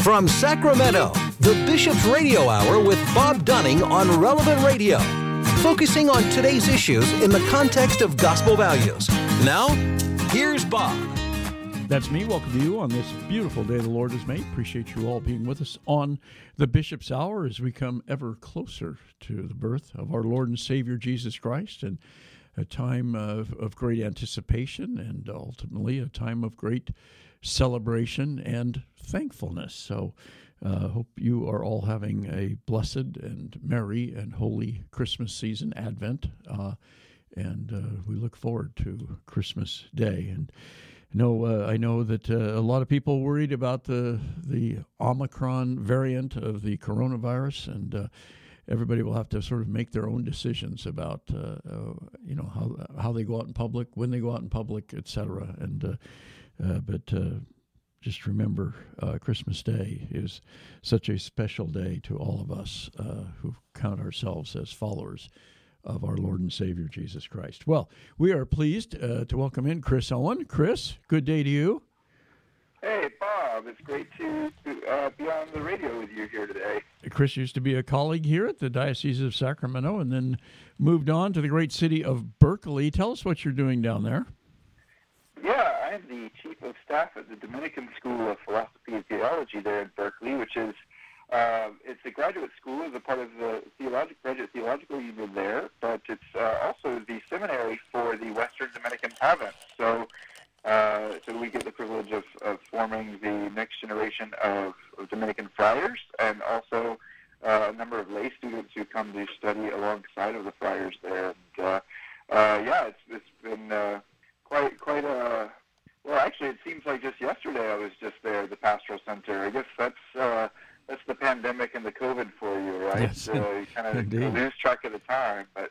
From Sacramento, the Bishop's Radio Hour with Bob Dunning on Relevant Radio, focusing on today's issues in the context of gospel values. Now, here's Bob. That's me. Welcome to you on this beautiful day the Lord has made. Appreciate you all being with us on the Bishop's Hour as we come ever closer to the birth of our Lord and Savior Jesus Christ, and a time of great anticipation and ultimately a time of great celebration and thankfulness. So hope you are all having a blessed and merry and holy Christmas season, Advent, and we look forward to Christmas Day. And I know that a lot of people worried about the Omicron variant of the coronavirus, and everybody will have to sort of make their own decisions about how they go out in public, when they go out in public, etc. But just remember, Christmas Day is such a special day to all of us who count ourselves as followers of our Lord and Savior Jesus Christ. Well, we are pleased to welcome in Chris Owen. Chris, good day to you. Hey, Bob. It's great to be on the radio with you here today. Chris used to be a colleague here at the Diocese of Sacramento and then moved on to the great city of Berkeley. Tell us what you're doing down there. Yeah, I'm the Chief of Staff at the Dominican School of Philosophy and Theology there in Berkeley, which is it's a graduate school as a part of the Graduate Theological Union there, but it's also the seminary for the Western Dominican province. So we get the privilege of forming the next generation of Dominican friars, and also a number of lay students who come to study alongside of the friars there. And it's been quite a well. Actually, it seems like just yesterday I was just there at the Pastoral Center. I guess that's the pandemic and the COVID for you, right? Yes, you kind of lose track of the time, but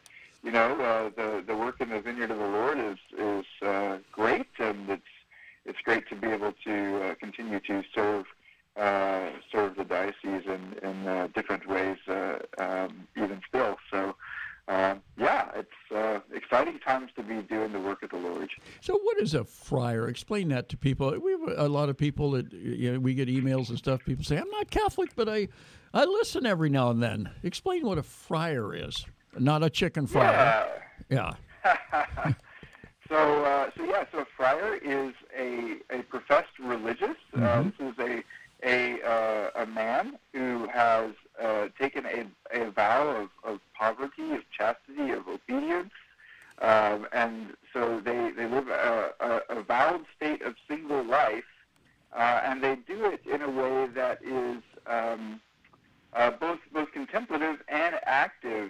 the work in the vineyard of the Lord is great, and it's great to be able to continue to serve the diocese in different ways, even still. So, it's exciting times to be doing the work of the Lord. So what is a friar? Explain that to people. We have a lot of people that we get emails and stuff. People say, I'm not Catholic, but I listen every now and then. Explain what a friar is. Not a chicken fryer. Yeah. So a friar is a professed religious. Mm-hmm. This is a man who has taken a vow of poverty, of chastity, of obedience, and so they live a vowed state of single life, and they do it in a way that is both contemplative and active.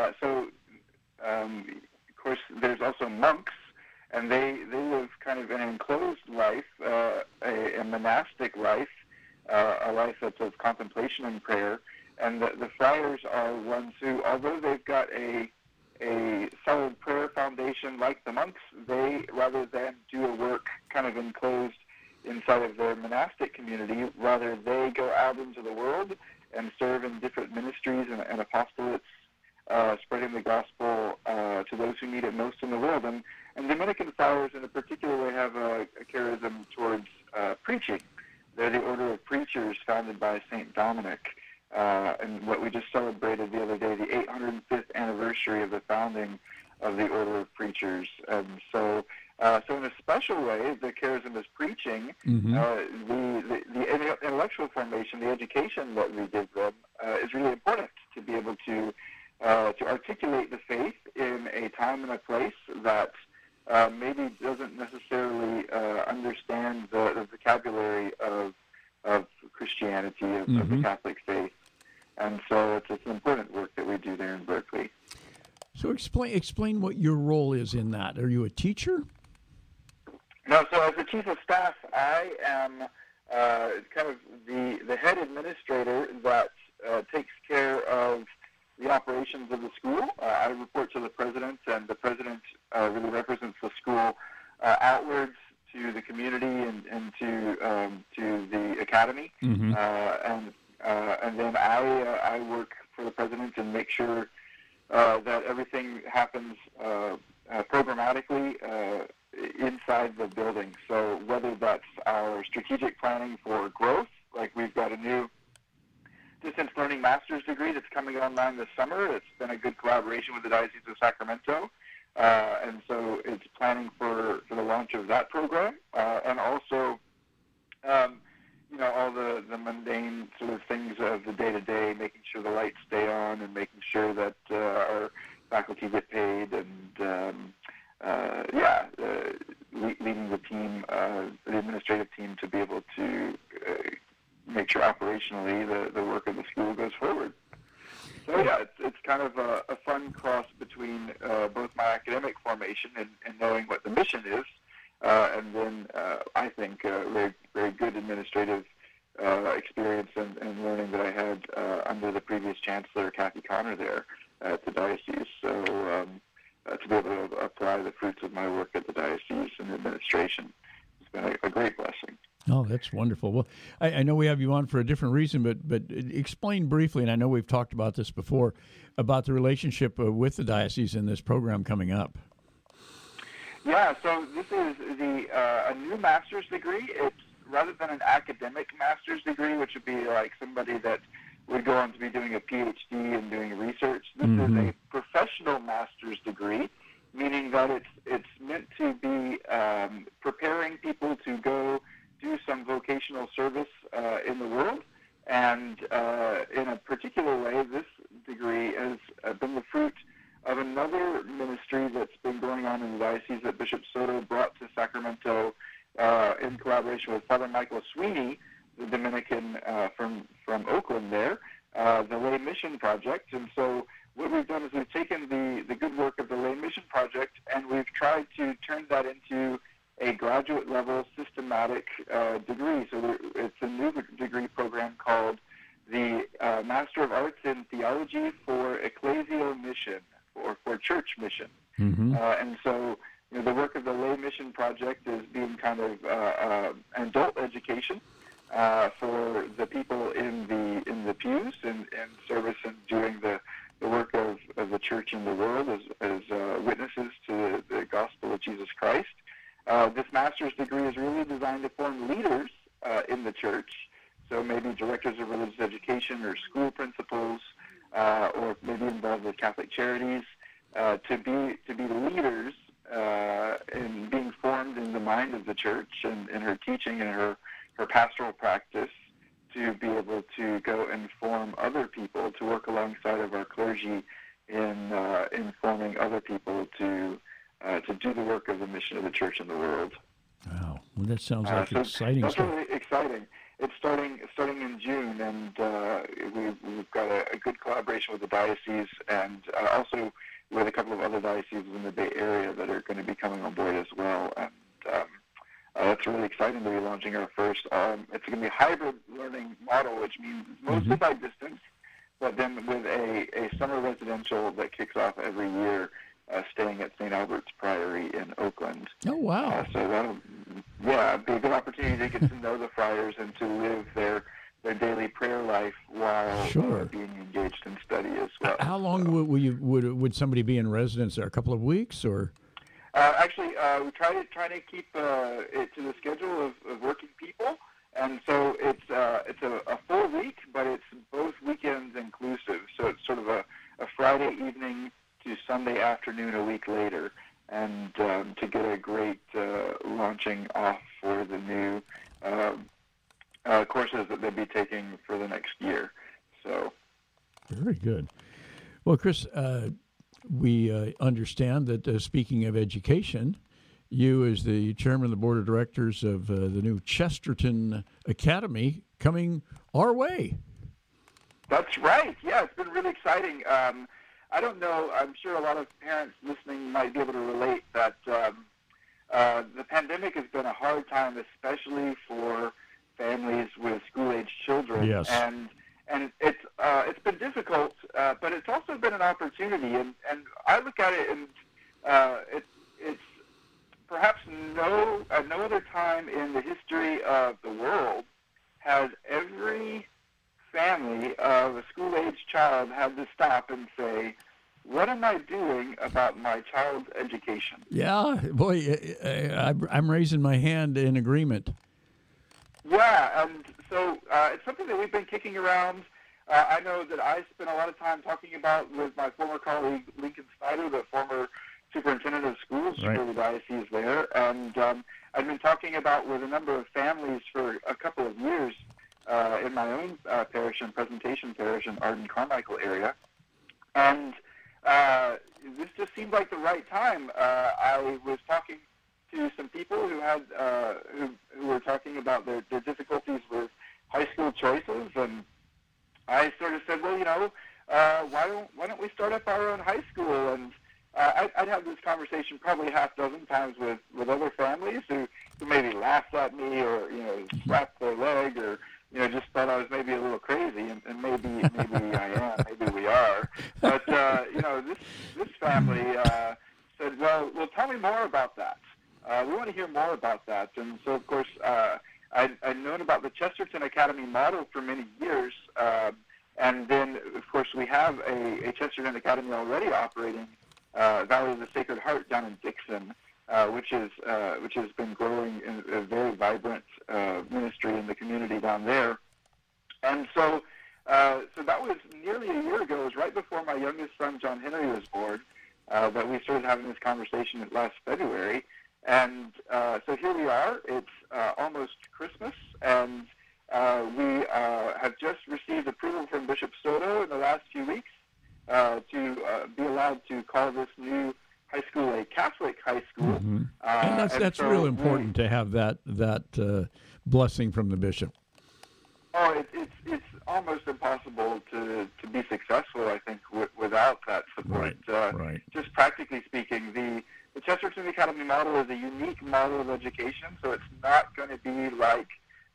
Of course, there's also monks, and they live kind of an enclosed life, a monastic life, a life that's of contemplation and prayer. And the friars are ones who, although they've got a solid prayer foundation like the monks, they, rather than do a work kind of enclosed inside of their monastic community, rather they go out into the world and serve in different ministries and apostolates, spreading the gospel to those who need it most in the world. And Dominican friars in a particular way have a charism towards preaching. They're the order of preachers founded by St. Dominic. And what we just celebrated the other day, the 805th anniversary of the founding of the Order of Preachers. And so in a special way, the charism is preaching. Mm-hmm. The intellectual formation, the education that we give them is really important to be able to articulate the faith in a time and a place that maybe doesn't necessarily understand the vocabulary of Christianity, of the Catholic faith. And so it's an important work that we do there in Berkeley. So explain what your role is in that. Are you a teacher? No, so as the Chief of Staff, I am kind of the head administrator that takes care of the operations of the school. I report to the president, and the president really represents the school outwards to the community and to the academy. Mm-hmm. And then I work for the president and make sure that everything happens programmatically inside the building. So whether that's our strategic planning for growth Like we've got a new distance learning master's degree that's coming online this summer. It's been a good collaboration with the Diocese of Sacramento. And so it's planning for the launch of that program. And also, all the mundane sort of things of the day-to-day, making sure the lights stay on and making sure that our faculty get paid and, leading the team, the administrative team to be able to make sure operationally the work of the school goes forward. So yeah, it's kind of a fun cross between both my academic formation and knowing what the mission is, and then I think very, very good administrative experience and learning that I had under the previous chancellor, Kathy Connor, there at the diocese. So to be able to apply the fruits of my work at the diocese and administration has been a great blessing. Oh, that's wonderful. Well, I know we have you on for a different reason, but explain briefly, and I know we've talked about this before, about the relationship with the diocese in this program coming up. Yeah, so this is a new master's degree. It's rather than an academic master's degree, which would be like somebody that would go on to be doing a PhD and doing research. This is a professional master's degree, meaning that it's meant to be preparing people to go do some vocational service in the world. And in a particular way, this degree has been the fruit of another ministry that's been going on in the diocese that Bishop Soto brought to Sacramento in collaboration with Father Michael Sweeney, the Dominican from Oakland there, the Lay Mission Project. And so what we've done is we've taken the good work of the Lay Mission Project and we've tried to turn that into a graduate level systematic degree. So it's a new degree program called the Master of Arts in Theology for Ecclesial Mission, or for church mission. And so the work of the Lay Mission Project is being kind of an adult education for the people in the pews and service and doing the work of the church in the world as witnesses to the gospel of Jesus Christ. This master's degree is really designed to form leaders in the church, so maybe directors of religious education or school principals, or maybe involved with Catholic Charities, to be leaders in being formed in the mind of the church and in her teaching and her pastoral practice, to be able to go and form other people, to work alongside of our clergy in forming other people to do the work of the mission of the church in the world. Wow, well, that sounds like exciting that's stuff. Really exciting. It's starting in June, and we've got a good collaboration with the diocese and also with a couple of other dioceses in the Bay Area that are going to be coming on board as well. And it's really exciting to be launching our first. It's going to be a hybrid learning model, which means mostly by distance, but then with a summer residential that kicks off every year, staying at St. Albert's Priory in Oakland. Oh, wow. So that'll be a good opportunity to get to know the friars and to live their daily prayer life while being engaged in study as well. How long would somebody be in residence there? A couple of weeks, or? Actually, we try to keep it to the schedule of working people, and so it's a full week, but it's both weekends inclusive. So it's sort of a Friday evening to Sunday afternoon a week later, and to get a great launching off for the new courses that they'll be taking for the next year. So, very good. Well, Chris, we understand that speaking of education, you as the chairman of the board of directors of the new Chesterton Academy coming our way. That's right. Yeah, it's been really exciting. I don't know, I'm sure a lot of parents listening might be able to relate that the pandemic has been a hard time, especially for families with school-age children. Yes. And it's been difficult, but it's also been an opportunity. And I look at it, and it's perhaps no other time in the history of the world has every family of a school-age child had to stop and say, what am I doing about my child's education? Yeah, boy, I'm raising my hand in agreement. Yeah, and So it's something that we've been kicking around. I know that I spent a lot of time talking about with my former colleague, Lincoln Snyder, the former superintendent of schools for the diocese there. And I've been talking about with a number of families for a couple of years in my own parish and Presentation Parish in Arden Carmichael area. And this just seemed like the right time. I was talking to some people who had who were talking about their difficulties with high school choices, and I sort of said, well, why don't we start up our own high school? And I'd have this conversation probably half dozen times with other families who maybe laughed at me or slapped their leg or just thought I was maybe a little crazy, and maybe I am, maybe we are. But this family said, well, tell me more about that. We want to hear more about that. And so, of course, I'd known about the Chesterton Academy model for many years, and then, of course, we have a Chesterton Academy already operating, Valley of the Sacred Heart down in Dixon, which has been growing in a very vibrant ministry in the community down there. And so that was nearly a year ago. It was right before my youngest son, John Henry, was born, that we started having this conversation last February. And so here we are. It's almost Christmas, and we have just received approval from Bishop Soto in the last few weeks to be allowed to call this new high school a Catholic high school. Mm-hmm. And that's real important to have that blessing from the bishop. Oh, it's almost impossible to be successful, I think, without that support. Right. Just practically speaking, the Chesterton Academy model is a unique model of education, so it's not going to be like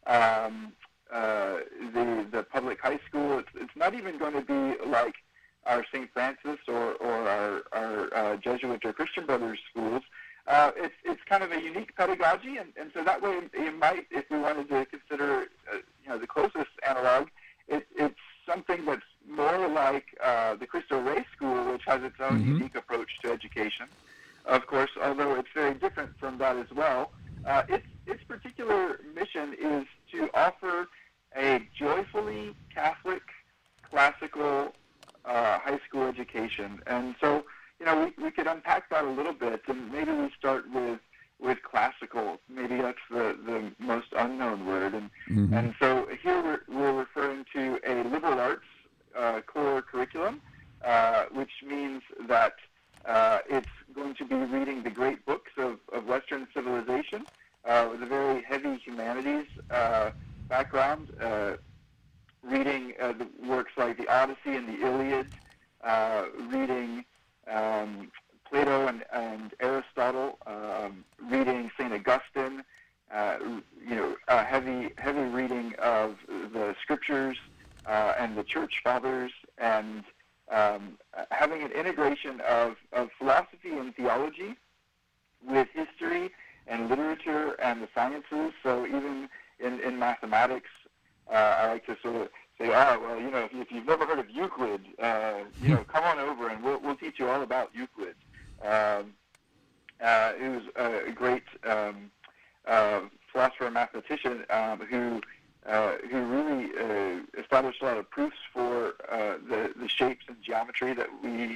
the public high school. It's not even going to be like our St. Francis or our Jesuit or Christian Brothers schools. It's kind of a unique pedagogy, and so that way you might, if we wanted to consider the closest analog, it's something that's more like the Cristo Rey School, which has its own unique approach to education. Of course, although it's very different from that as well. Its particular mission is to offer a joyfully Catholic, classical high school education. And so, we could unpack that a little bit, and maybe we start with classical. Maybe that's the most unknown word. And so here we're referring to a liberal arts core curriculum, which means that it's going to be reading the great books of Western civilization with a very heavy humanities background, reading the works like the Odyssey and the Iliad, reading Plato and Aristotle, reading St. Augustine, a heavy reading of the scriptures and the church fathers, and having an integration of philosophy and theology with history and literature and the sciences. So even in mathematics, I like to sort of say, if you've never heard of Euclid, come on over and we'll teach you all about Euclid. He was a great philosopher and mathematician who really established a lot of proofs for the shapes and geometry that we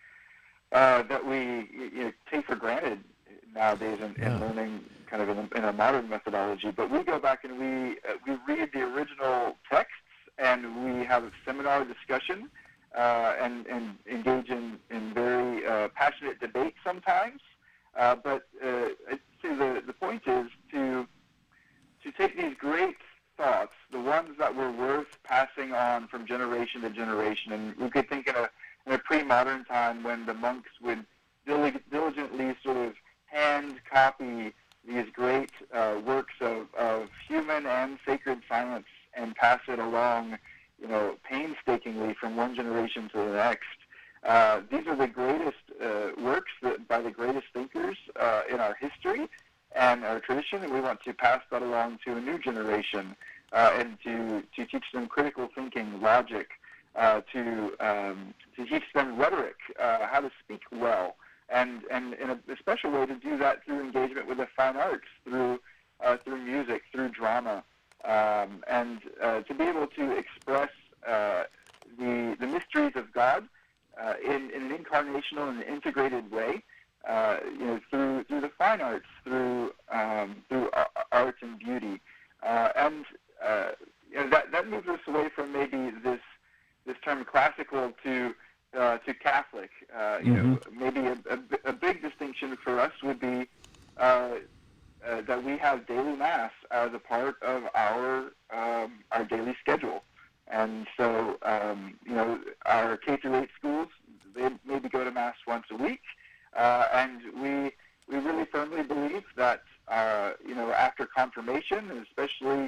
take for granted nowadays in learning kind of in a modern methodology. But we go back and we read the original texts, and we have a seminar discussion and engage in very passionate debate sometimes. But I'd say the point is to take these great thoughts, the ones that were worth passing on from generation to generation. And we could think in a pre-modern time when the monks would diligently sort of hand copy these great works of human and sacred science and pass it along, painstakingly from one generation to the next. These are the greatest works by the greatest thinkers in our history and our tradition, and we want to pass that along to a new generation and to teach them critical thinking, logic, to teach them rhetoric, how to speak well, and in a special way to do that through engagement with the fine arts, through music, through drama, and to be able to express the mysteries of God in an incarnational and integrated way, through the fine arts, through art and beauty, and that moves us away from maybe this term classical to Catholic. Maybe a big distinction for us would be that we have daily Mass as a part of our daily schedule. And so, our K-8 schools, they maybe go to Mass once a week, and we really firmly believe that, after confirmation, especially,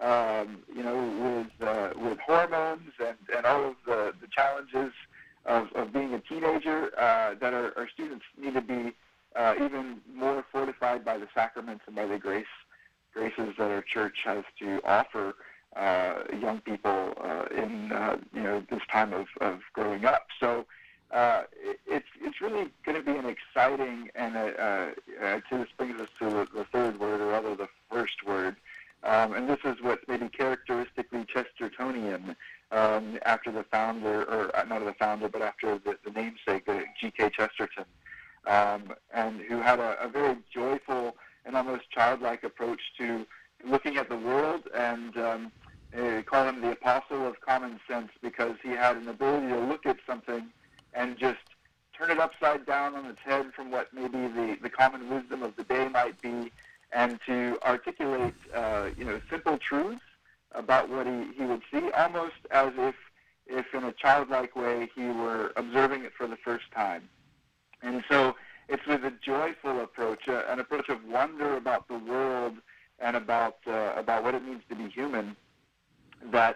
with hormones and all of the challenges of being a teenager, that our students need to be even more fortified by the sacraments and by the graces that our church has to offer young people in this time of growing up. So it's really going to be an exciting, and this brings us to the third word, or rather the first word, and this is what maybe characteristically Chestertonian, after the founder, or not the founder, but after the namesake, G.K. Chesterton, and who had a very joyful and almost childlike approach to looking at the world, and call him the apostle of common sense, because he had an ability to look at something and just turn it upside down on its head from what maybe the common wisdom of the day might be, and to articulate simple truths about what he would see, almost as if in a childlike way he were observing it for the first time. And so it's with a joyful approach, an approach of wonder about the world and about what it means to be human, that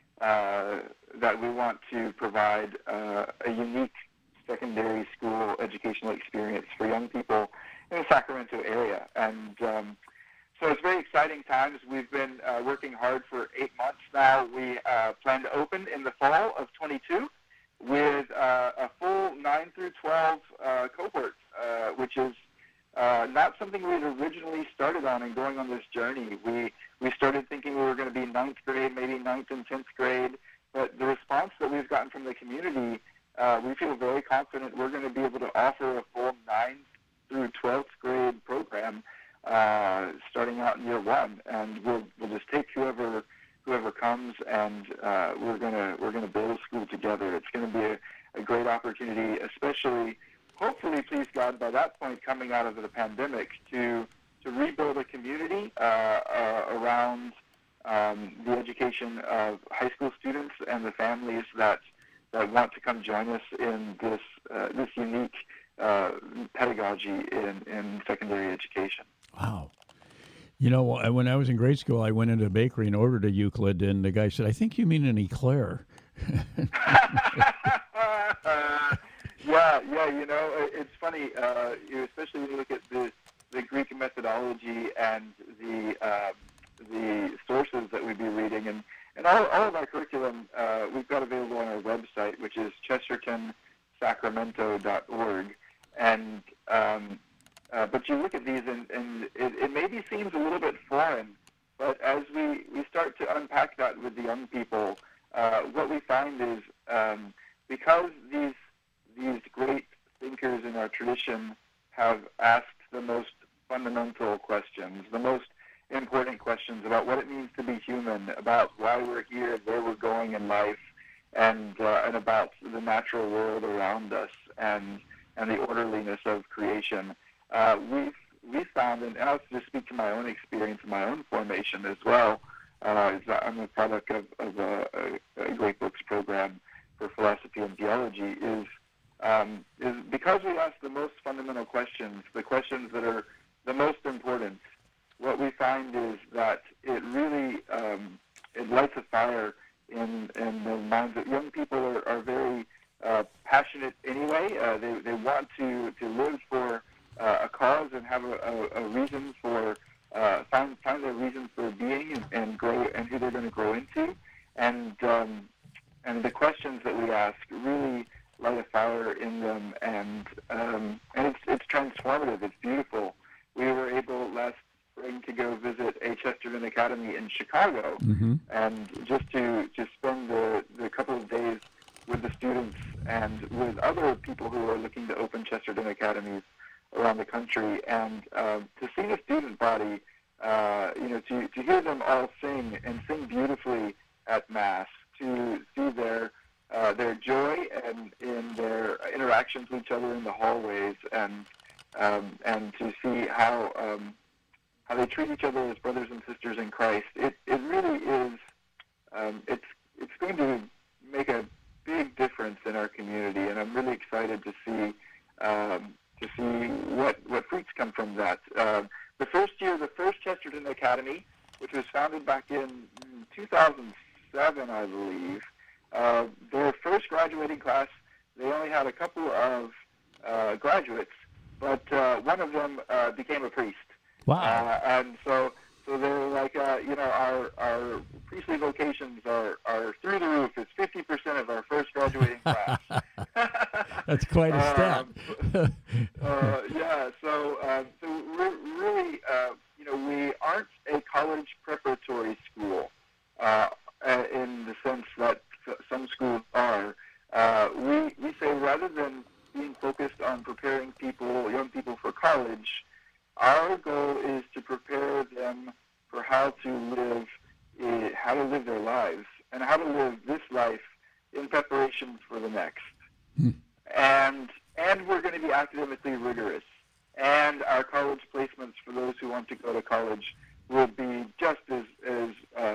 we want to provide a unique secondary school educational experience for young people in the Sacramento area. And so it's very exciting times. We've been working hard for 8 months now. We plan to open in the fall of 22 with a full 9 through 12 cohort, which is not something we had originally started on and going on this journey. We started thinking we were going to be 9th grade, maybe 9th and 10th grade, but the response that we've gotten from the community, we feel very confident we're going to be able to offer a full 9th through 12th grade program starting out in year one, and we'll just take whoever comes, and we're gonna build a school together. It's going to be a great opportunity, especially, hopefully, please God, by that point, coming out of the pandemic, to rebuild a community around the education of high school students and the families that want to come join us in this unique pedagogy in secondary education. Wow. When I was in grade school, I went into a bakery and ordered a Euclid, and the guy said, "I think you mean an eclair." Yeah, it's funny, especially when you look at the Greek methodology and the sources that we'd be reading, and all of our curriculum we've got available on our website, which is ChestertonSacramento.org, and but you look at these, and it maybe seems a little bit foreign, but as we start to unpack that with the young people, what we find is because these great thinkers in our tradition have asked the most fundamental questions, the most important questions about what it means to be human, about why we're here, where we're going in life, and about the natural world around us, and the orderliness of creation. We've found, and I'll just speak to my own experience and my own formation as well, is that I'm a product of a Great Books program for philosophy and theology, is because we ask the most fundamental questions, the questions that are the most important. What we find is that it really it lights a fire in the minds of young people. Are very passionate anyway. They want to live for a cause and have a reason for find their reason for being and grow, and who they're going to grow into, and the questions that we ask really light a fire in them, and it's transformative. It's beautiful. We were able offering to go visit a Chesterton Academy in Chicago, and just to spend the couple of days with the students and with other people who are looking to open Chesterton Academies around the country, and to see the student body, to hear them all sing and sing beautifully at Mass, to see their joy and in their interactions with each other in the hallways, and to see how they treat each other as brothers and sisters in Christ. It really is. It's going to make a big difference in our community, and I'm really excited to see what fruits come from that. The first Chesterton Academy, which was founded back in 2007, I believe, their first graduating class, they only had a couple of graduates, but one of them became a priest. Wow. And so they're like, our priestly vocations are through the roof. It's 50% of our first graduating class. That's quite a stat. So really, we aren't a college preparatory school in the sense that some schools are. We say rather than being focused on preparing young people for college, our goal is to prepare them for how to live their lives and how to live this life in preparation for the next. And we're going to be academically rigorous. And our college placements for those who want to go to college will be just as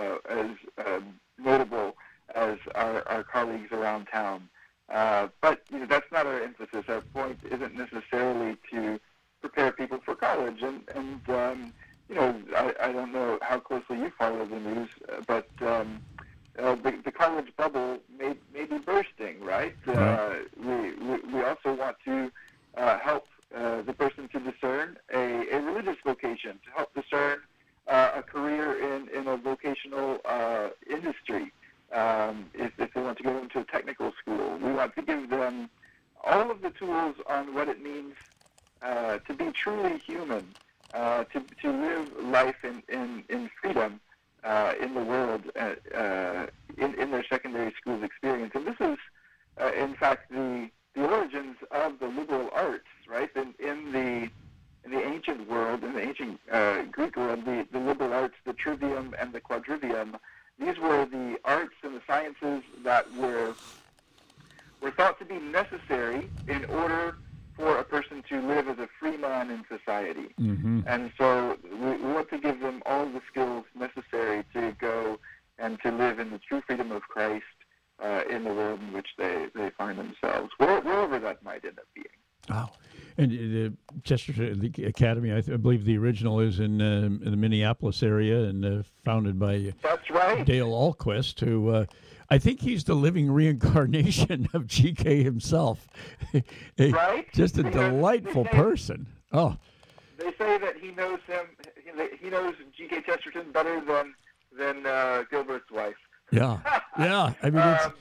notable as our colleagues around town. But that's not our emphasis. Our point isn't necessarily to prepare people for college. And I don't know how closely you follow the news, but the college bubble may be bursting, right? We also want to help the person to discern a religious vocation, to help discern a career in a vocational industry. If they want to go into a technical school, we want to give them all of the tools on what it means to be truly human, to live life in freedom in the world, in their secondary school experience. And this is, in fact, the origins of the liberal arts, right? In the ancient world, in the ancient Greek world, the liberal arts, the trivium and the quadrivium, these were the arts and the sciences that were thought to be necessary in order for a person to live as a free man in society. And so we want to give them all the skills necessary to go and to live in the true freedom of Christ in the world in which they find themselves, wherever that might end up being. Wow. And the Chesterton Academy, I believe the original is in the Minneapolis area and founded by That's right. Dale Ahlquist, who I think he's the living reincarnation of GK himself. Right? Just a delightful person. Oh. They say that he knows him. He knows G.K. Chesterton better than Gilbert's wife. Yeah, yeah. I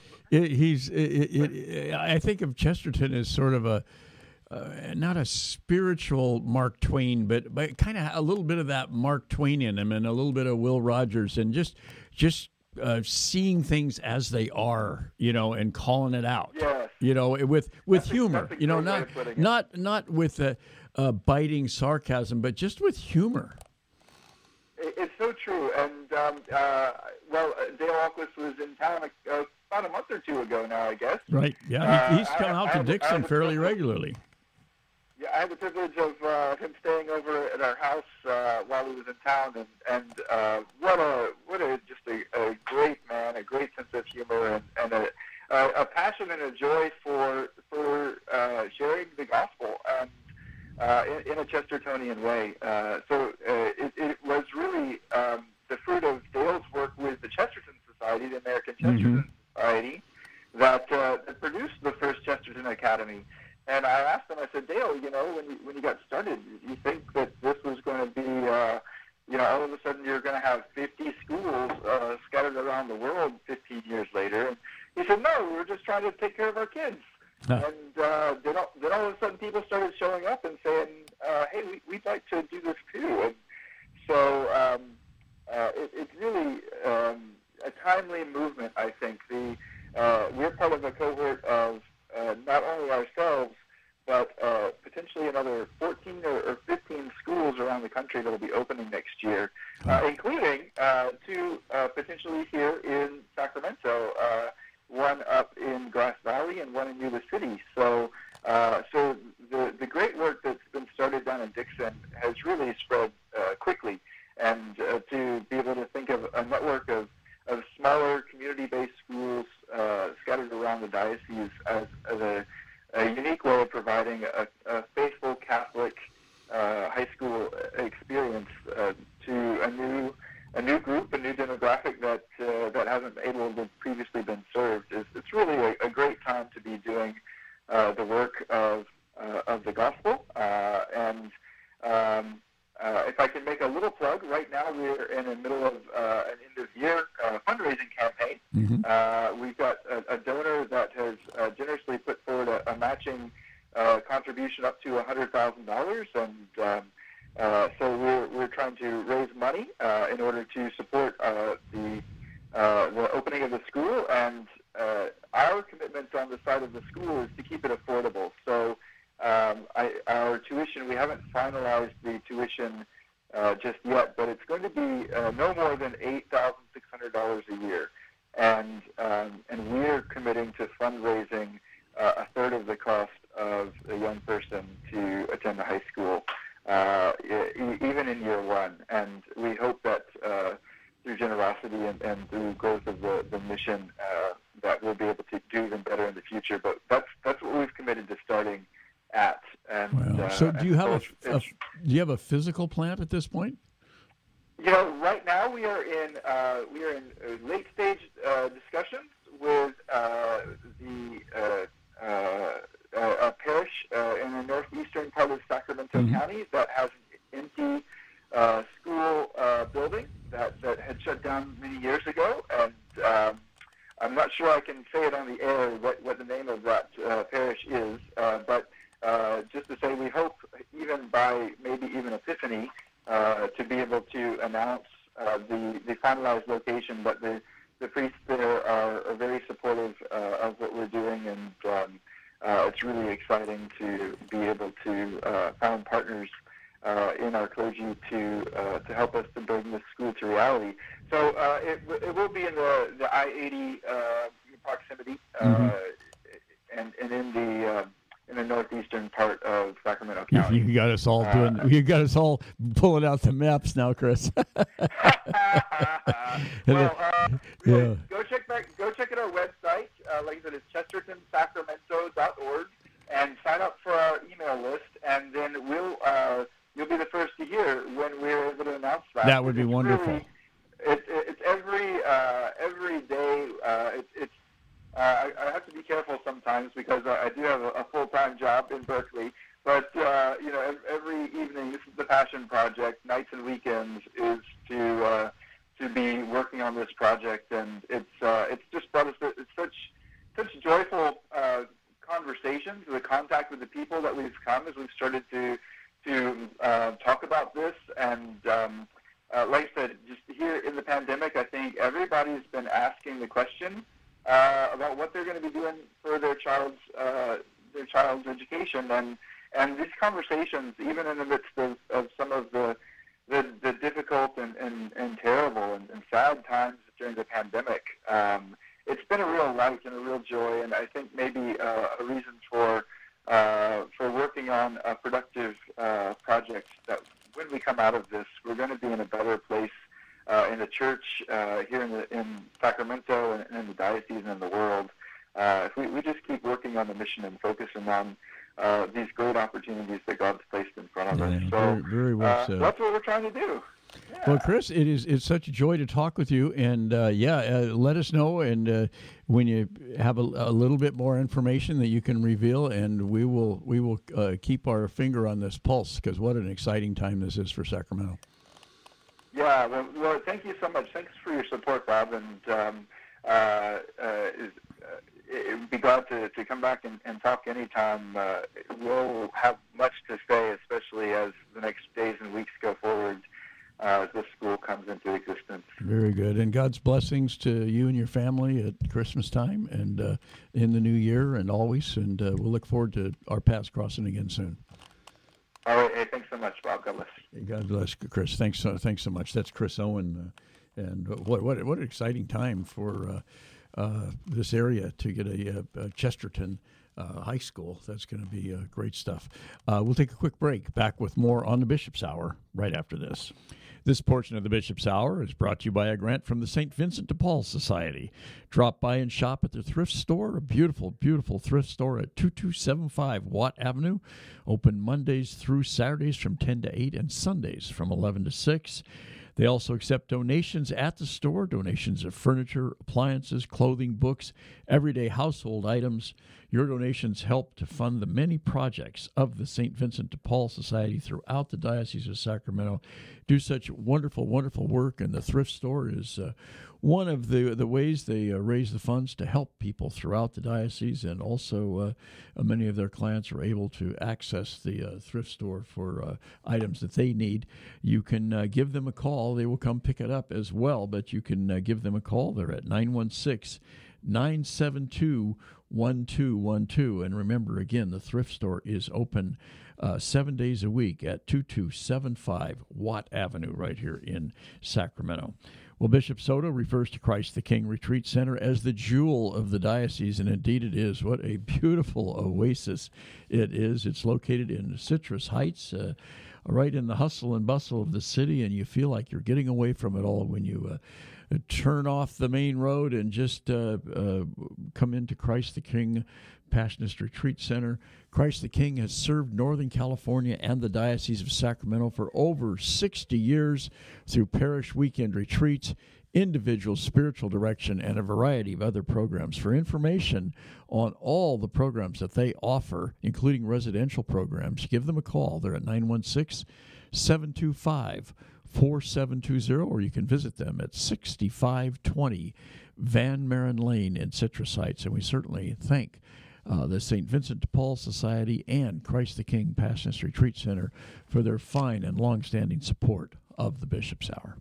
mean, I think of Chesterton as sort of a not a spiritual Mark Twain, but kind of a little bit of that Mark Twain in him, and a little bit of Will Rogers, and just seeing things as they are, and calling it out. Yes. With humor. Not with biting sarcasm, but just with humor. It's so true. And Dale Ahlquist was in town about a month or two ago now, I guess. Right. Yeah. He's come out to Dixon fairly regularly. Yeah, I had the privilege of him staying over at our house while he was in town, and what a great man, a great sense of humor, and a passion and a joy for sharing the gospel in a Chestertonian way. So it was really the fruit of Dale's work with the Chesterton Society, the American Chesterton Society, that produced the first Chesterton Academy. And I asked him, I said, Dale, when you got started, do you think that this was going to be, all of a sudden you're going to have 50 schools scattered around the world 15 years later? And he said, no, we're just trying to take care of our kids. Huh. And then all of a sudden people started showing up and saying, hey, we'd like to do this too. And So it's really a timely movement, I think. We're part of a cohort of not only ourselves, but potentially another 14 or 15 schools around the country that will be opening next year, including two potentially here in Sacramento, one up in Grass Valley and one in Yuba City. So the great work that's been started down in Dixon has really spread quickly, and to be able to think of a network of smaller community-based schools scattered around the diocese as a unique way of providing a faithful Catholic high school experience to a new group, a new demographic that hasn't able to previously been served. It's really a great time to be doing the work of the gospel. If I can make a little plug, right now we're in the middle of an end-of-year fundraising campaign. Mm-hmm. We've got a donor that has generously put forward a matching contribution up to $100,000, and so we're trying to raise money in order to support the opening of the school, and our commitment on the side of the school is to keep it affordable. So our tuition, we haven't finalized the tuition just yet, but it's going to be no more than $8,600 a year, and we're committing to fundraising a third of the cost of a young person to attend the high school, even in year one. And we hope that through generosity and through growth of the mission, that we'll be able to do even better in the future. But that's what we've committed to starting at. And wow. So do you have do you have a physical plant at this point? You know, right now we are in late stage discussions with a parish in the northeastern part of Sacramento Mm-hmm. County that has an empty school building that had shut down many years ago, and I'm not sure I can say it on the air what the name of that parish is, but just to say we hope even by maybe even Epiphany to be able to announce the finalized location. But the priests there are very supportive of what we're doing, and it's really exciting to be able to find partners in our clergy to help us to bring this school to reality. So it will be in the I-80 proximity, Mm-hmm. and in the northeastern part of Sacramento County. You got us all doing. You got us all pulling out the maps now, Chris. Well, yeah. go check out our website. Like I said, it's ChestertonSacramento.org, and sign up for our email list, and then you'll be the first to hear when we're able to announce that. That would be wonderful. Really, it's every day. I have to be careful sometimes because I do have a full-time job in Berkeley. But every evening, this is the passion project. Nights and weekends is to be working on this project, and it's just brought us such joyful conversations, the contact with the people that we've come as we've started to talk about this. And like I said, just here in the pandemic, I think everybody's been asking the question about what they're going to be doing for their child's education, and these conversations, even in the midst of some of the difficult and terrible and sad times during the pandemic, it's been a real light and a real joy, and I think maybe a reason for working on a productive project that when we come out of this, we're going to be in a better place in the church here in Sacramento and in the diocese and in the world. If we just keep working on the mission and focusing on these great opportunities that God's placed in front of us. So very well said. That's what we're trying to do. Yeah. Well, Chris, it's such a joy to talk with you, and let us know, and when you have a little bit more information that you can reveal, and we will keep our finger on this pulse, because what an exciting time this is for Sacramento. Yeah, well, thank you so much. Thanks for your support, Bob, and we'd be glad to come back and talk anytime. We'll have much to say, especially as the next days and weeks go forward. as this school comes into existence. Very good. And God's blessings to you and your family at Christmas time and in the new year and always. And we'll look forward to our paths crossing again soon. All right. Hey, thanks so much, Bob. God bless. Hey, God bless, Chris. Thanks so much. That's Chris Owen. And what an exciting time for this area to get a Chesterton High School. That's going to be great stuff. We'll take a quick break. Back with more on the Bishop's Hour right after this. This portion of the Bishop's Hour is brought to you by a grant from the St. Vincent de Paul Society. Drop by and shop at their thrift store, a beautiful, beautiful thrift store at 2275 Watt Avenue. Open Mondays through Saturdays from 10 to 8 and Sundays from 11 to 6. They also accept donations at the store, donations of furniture, appliances, clothing, books, everyday household items. Your donations help to fund the many projects of the St. Vincent de Paul Society throughout the Diocese of Sacramento. Do such wonderful, wonderful work, and the thrift store is one of the ways they raise the funds to help people throughout the diocese, and also many of their clients are able to access the thrift store for items that they need. You can give them a call. They will come pick it up as well, but you can give them a call. They're at 916-972-1212. And remember, again, the thrift store is open 7 days a week at 2275 Watt Avenue right here in Sacramento. Well, Bishop Soto refers to Christ the King Retreat Center as the jewel of the diocese, and indeed it is. What a beautiful oasis it is. It's located in Citrus Heights, right in the hustle and bustle of the city, and you feel like you're getting away from it all when you turn off the main road and just come into Christ the King Passionist Retreat Center. Christ the King has served Northern California and the Diocese of Sacramento for over 60 years through parish weekend retreats, individual spiritual direction, and a variety of other programs. For information on all the programs that they offer, including residential programs, give them a call. They're at 916-725-4720, or you can visit them at 6520 Van Maren Lane in Citrus Heights. And we certainly thank the St. Vincent de Paul Society and Christ the King Passionist Retreat Center for their fine and long-standing support of the Bishop's Hour.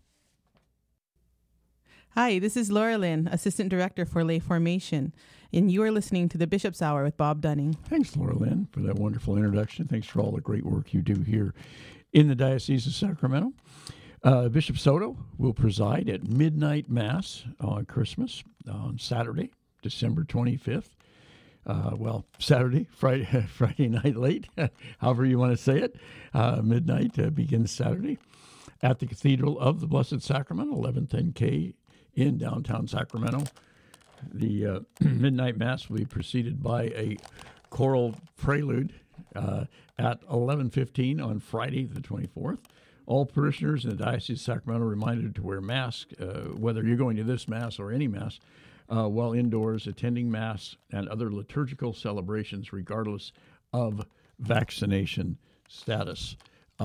Hi, this is Laura Lynn, Assistant Director for Lay Formation, and you are listening to the Bishop's Hour with Bob Dunning. Thanks, Laura Lynn, for that wonderful introduction. Thanks for all the great work you do here in the Diocese of Sacramento. Bishop Soto will preside at Midnight Mass on Christmas on Saturday, December 25th. Saturday, Friday night late, however you want to say it. Midnight begins Saturday at the Cathedral of the Blessed Sacrament, 1110K in downtown Sacramento. The Midnight Mass will be preceded by a choral prelude at 11:15 on Friday the 24th. All parishioners in the Diocese of Sacramento are reminded to wear masks, whether you're going to this Mass or any Mass, while indoors, attending Mass and other liturgical celebrations, regardless of vaccination status.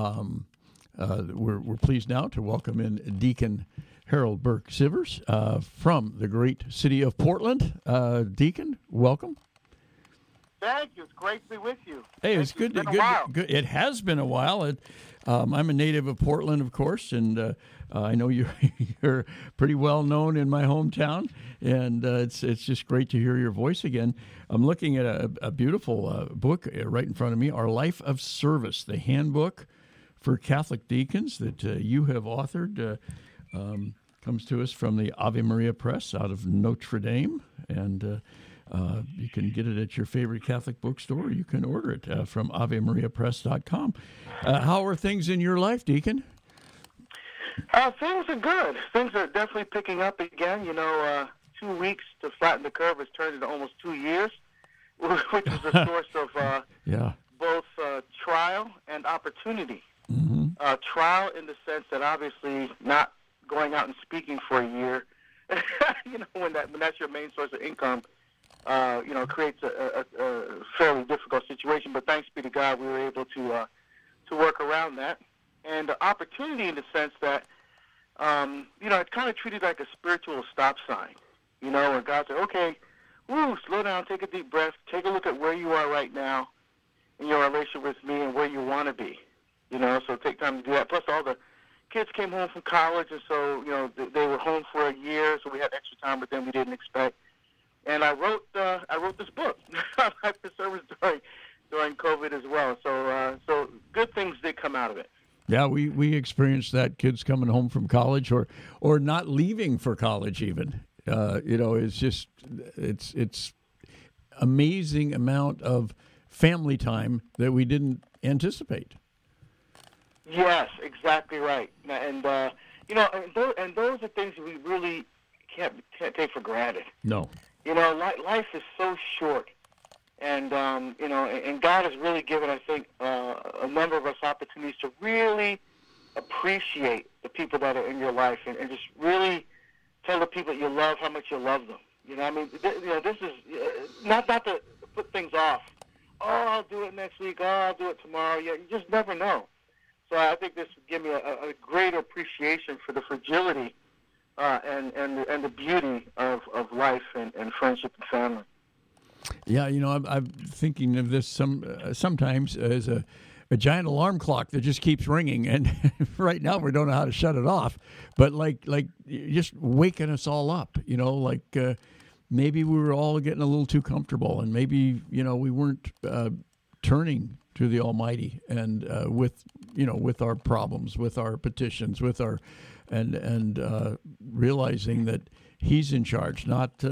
We're pleased now to welcome in Deacon Harold Burke Sivers from the great city of Portland. Deacon, welcome. Thank you. It's great to be with you. Hey, it's good. Good. It has been a while. I'm a native of Portland, of course, and I know you're pretty well known in my hometown, and it's just great to hear your voice again. I'm looking at a beautiful book right in front of me, Our Life of Service, the handbook for Catholic deacons that you have authored. Comes to us from the Ave Maria Press out of Notre Dame, and you can get it at your favorite Catholic bookstore. You can order it from AveMariaPress.com. How are things in your life, Deacon? Things are good. Things are definitely picking up again. 2 weeks to flatten the curve has turned into almost 2 years, which is a source of both trial and opportunity. Mm-hmm. Trial in the sense that obviously not going out and speaking for a year, when that's your main source of income, creates a fairly difficult situation. But thanks be to God, we were able to work around that. And opportunity in the sense that, it's kind of treated like a spiritual stop sign, where God said, okay, slow down, take a deep breath, take a look at where you are right now in your relationship with me and where you want to be, so take time to do that. Plus all the kids came home from college, and so, you know, they were home for a year, so we had extra time with them we didn't expect. And I wrote this book, Life to Service, during COVID as well. So good things did come out of it. Yeah, we experienced that, kids coming home from college or not leaving for college even. You know, it's just it's amazing amount of family time that we didn't anticipate. Yes, exactly right. And you know, and those are things we really can't take for granted. No. You know, life is so short, and you know, and God has really given, I think, a number of us opportunities to really appreciate the people that are in your life, and just really tell the people that you love how much you love them. You know, I mean, you know, this is not to put things off. Oh, I'll do it next week. Oh, I'll do it tomorrow. Yeah, you just never know. So I think this would give me a greater appreciation for the fragility and the beauty of life and friendship and family. Yeah, you know, I'm thinking of this sometimes as a giant alarm clock that just keeps ringing, and right now we don't know how to shut it off. But like just waking us all up, you know, like maybe we were all getting a little too comfortable, and maybe, you know, we weren't turning to the Almighty and with our problems, with our petitions, with our and realizing that He's in charge, not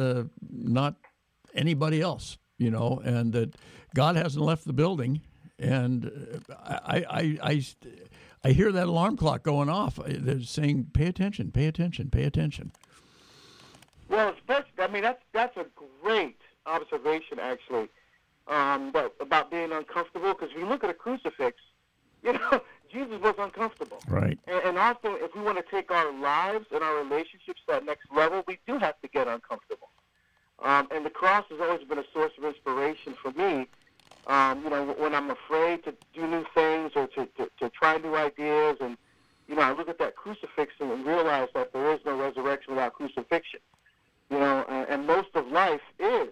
anybody else, you know, and that God hasn't left the building. And I hear that alarm clock going off. They're saying, "Pay attention, pay attention, pay attention." Well, I mean, that's a great observation, actually. But about being uncomfortable, because if you look at a crucifix, you know, Jesus was uncomfortable. Right. And often, if we want to take our lives and our relationships to that next level, we do have to get uncomfortable. And the cross has always been a source of inspiration for me. You know, when I'm afraid to do new things or to try new ideas, and, you know, I look at that crucifix and realize that there is no resurrection without crucifixion. You know, and most of life is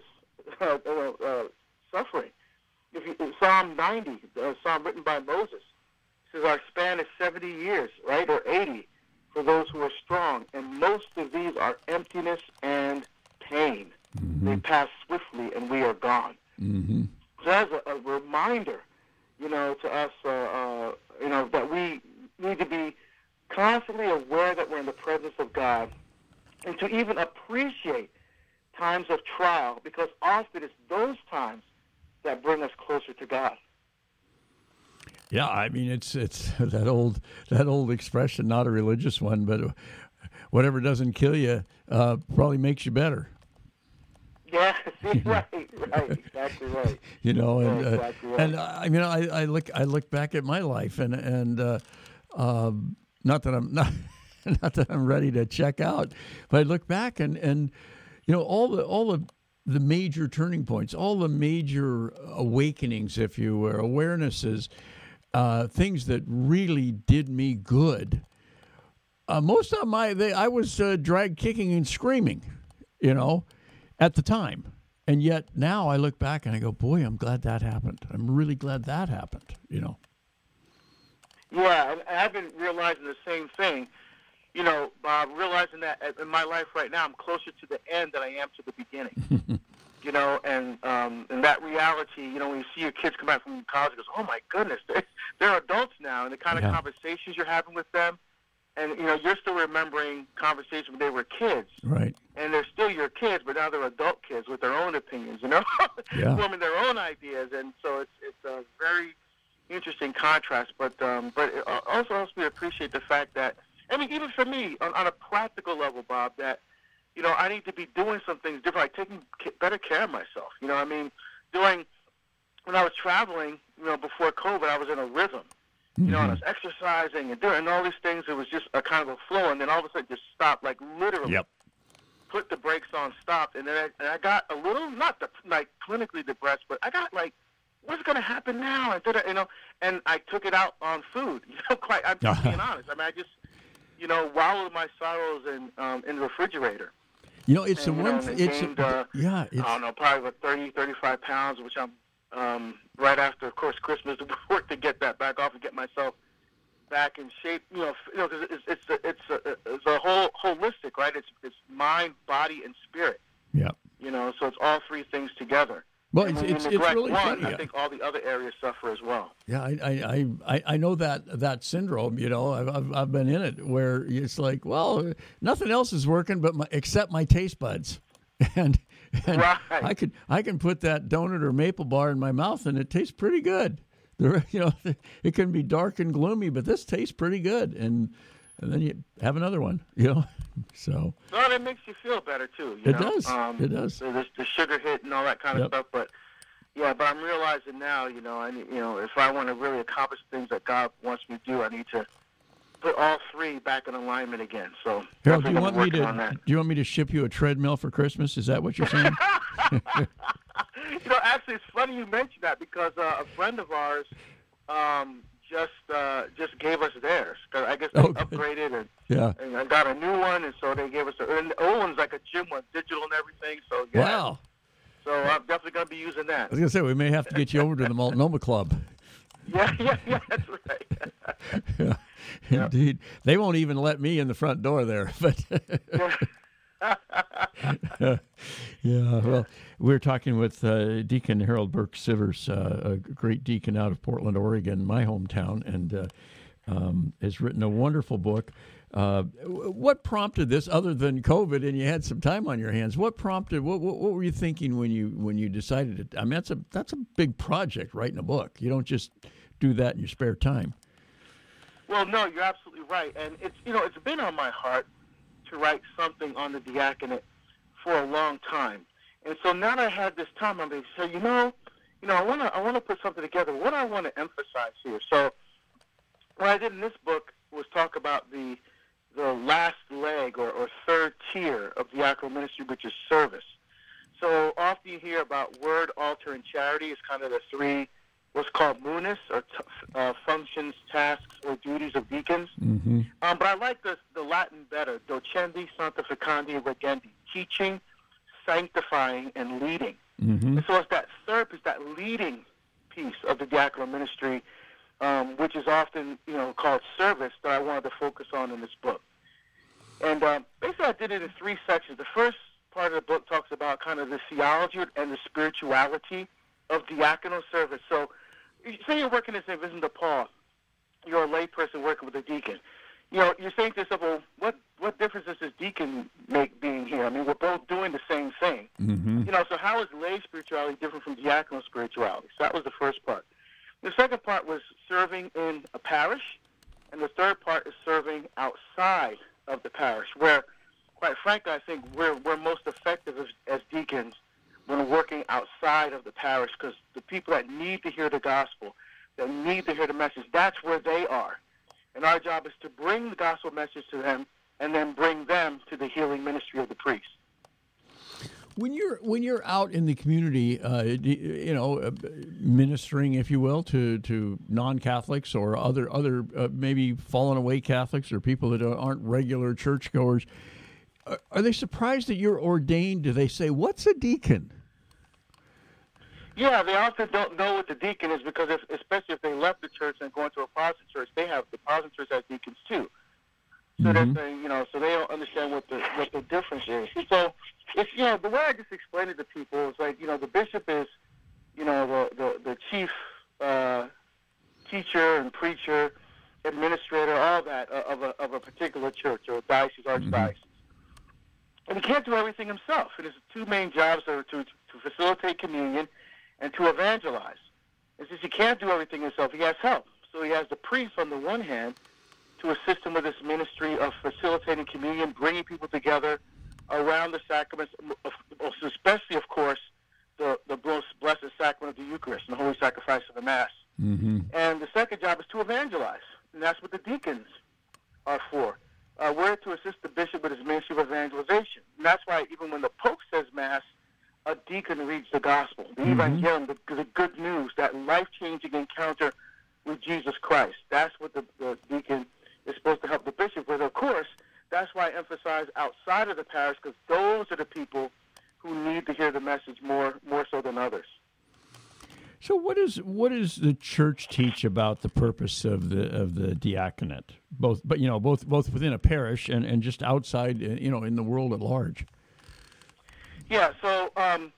suffering. Psalm 90, a psalm written by Moses, says our span is 70 years, right, or 80 for those who are strong, and most of these are emptiness and pain. Mm-hmm. They pass swiftly, and we are gone. Mm-hmm. So that's a reminder, you know, to us, you know, that we need to be constantly aware that we're in the presence of God, and to even appreciate times of trial, because often it's those times that bring us closer to God. Yeah, I mean, it's that old expression, not a religious one, but whatever doesn't kill you probably makes you better. Yeah, right, exactly right. You know, and exactly right. And I mean, I look back at my life, and not that I'm ready to check out, but I look back and you know, all the major turning points, all the major awakenings, if you will, awarenesses, things that really did me good. Most of I was dragged kicking and screaming, you know, at the time. And yet now I look back and I go, boy, I'm glad that happened. I'm really glad that happened, you know. Yeah, and I've been realizing the same thing. You know, realizing that in my life right now, I'm closer to the end than I am to the beginning. You know, and that reality, you know, when you see your kids come back from college, it goes, oh, my goodness, they're adults now, and the kind of conversations you're having with them. And, you know, you're still remembering conversations when they were kids. Right. And they're still your kids, but now they're adult kids with their own opinions, you know, forming their own ideas. And so it's a very interesting contrast. But it also helps me appreciate the fact that, I mean, even for me, on a practical level, Bob, that, you know, I need to be doing some things different, like taking better care of myself. You know, I mean, when I was traveling, you know, before COVID, I was in a rhythm. You know, and I was exercising and doing all these things. It was just a kind of a flow, and then all of a sudden just stopped, like literally. Yep. Put the brakes on, stopped, and then I got a little, not like clinically depressed, but I got like, what's going to happen now? You know, and I took it out on food. You know, I'm just being honest. I mean, I just, you know, wallowed my sorrows in the refrigerator. You know, it's and, the one. Gained, I don't know, probably about 30, 35 pounds, which I'm right after, of course, Christmas to work to get that back off and get myself back in shape. Because it's a whole holistic, right? It's mind, body, and spirit. Yeah. So it's all three things together. Well, and it's neglect really one, funny. I think all the other areas suffer as well. Yeah, I know that syndrome. I've been in it where it's like, well, nothing else is working except my taste buds, and right. I can put that donut or maple bar in my mouth and it tastes pretty good. It can be dark and gloomy, but this tastes pretty good, and then you have another one. So. Well, it makes you feel better too. It does. It does. So the sugar hit and all that kind of stuff, but I'm realizing now, if I want to really accomplish things that God wants me to do, I need to put all three back in alignment again. So, Harold, do you want me to ship you a treadmill for Christmas? Is that what you're saying? Actually, it's funny you mentioned that because a friend of ours just gave us theirs. Cause I guess they upgraded and I got a new one, and so they gave us and the old one's like a gym one, digital and everything. So wow. So I'm definitely going to be using that. I was going to say, we may have to get you over to the Multnomah Club. Yeah, that's right. Indeed. They won't even let me in the front door there. But well, we're talking with Deacon Harold Burke Sivers, a great deacon out of Portland, Oregon, my hometown, and has written a wonderful book. What prompted this, other than COVID, and you had some time on your hands? What prompted? What were you thinking when you decided it? I mean, that's a big project, writing a book. You don't just do that in your spare time. Well, no, you're absolutely right, and it's been on my heart to write something on the diaconate for a long time, and so now that I had this time, I'm going to say, I want to put something together. What I want to emphasize here. So, what I did in this book was talk about the last leg or third tier of diaconal ministry, which is service. So often you hear about word, altar, and charity. It's kind of the three, what's called munis, or functions, tasks, or duties of deacons. Mm-hmm. But I like the Latin better, docendi, sanctificandi, regendi, teaching, sanctifying, and leading. Mm-hmm. And so it's that third piece, that leading piece of the diaconal ministry, which is often, called service, that I wanted to focus on in this book. And basically I did it in three sections. The first part of the book talks about kind of the theology and the spirituality of diaconal service. So say you're working in St. Vincent de Paul, you're a layperson working with a deacon. You're saying to yourself, well, what difference does this deacon make being here? I mean, we're both doing the same thing. Mm-hmm. So how is lay spirituality different from diaconal spirituality? So that was the first part. The second part was serving in a parish, and the third part is serving outside of the parish, where, quite frankly, I think we're most effective as deacons when working outside of the parish, because the people that need to hear the gospel, that need to hear the message, that's where they are. And our job is to bring the gospel message to them and then bring them to the healing ministry of the priest. When you're out in the community, ministering, if you will, to non-Catholics or other maybe fallen away Catholics or people that aren't regular churchgoers, are they surprised that you're ordained? Do they say, "What's a deacon?" Yeah, they often don't know what the deacon is because, especially if they left the church and go into a Protestant church, they have the Protestant church as deacons too. So Mm-hmm. they're saying, so they don't understand what the difference is. So it's the way I just explained it to people is like, the bishop is, the chief teacher and preacher, administrator, all that of a particular church or diocese, archdiocese. Mm-hmm. And he can't do everything himself. And his two main jobs are to facilitate communion and to evangelize. And since he can't do everything himself, he has help. So he has the priest on the one hand to assist him with this ministry of facilitating communion, bringing people together around the sacraments, especially, of course, the most blessed sacrament of the Eucharist and the holy sacrifice of the Mass. Mm-hmm. And the second job is to evangelize, and that's what the deacons are for. We're to assist the bishop with his ministry of evangelization. And that's why even when the Pope says Mass, a deacon reads the gospel, the Evangelium, the good news, that life-changing encounter with Jesus Christ. That's what the deacon is supposed to help the bishop with. Of course, that's why I emphasize outside of the parish, because those are the people who need to hear the message more so than others. So what does the church teach about the purpose of the diaconate, both within a parish and just outside, in the world at large? Yeah. So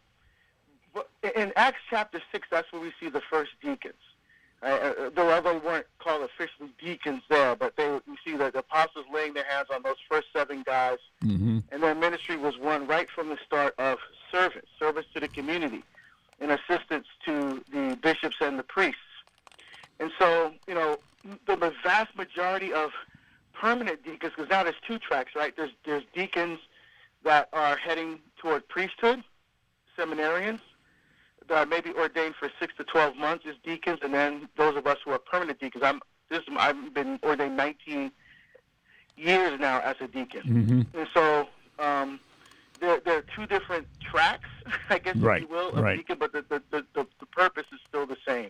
in Acts chapter 6, that's where we see the first deacons. Though they weren't called officially deacons there, but we see that the apostles laying their hands on those first 7 guys, and their ministry was one right from the start of service to the community, and assistance to the bishops and the priests. And so, the vast majority of permanent deacons, because now there's 2 tracks, right? There's deacons that are heading toward priesthood, seminarians, that are maybe ordained for 6 to 12 months as deacons, and then those of us who are permanent deacons. I've been ordained 19 years now as a deacon. And so there are 2 different tracks, I guess, if you will, of deacon, but the purpose is still the same,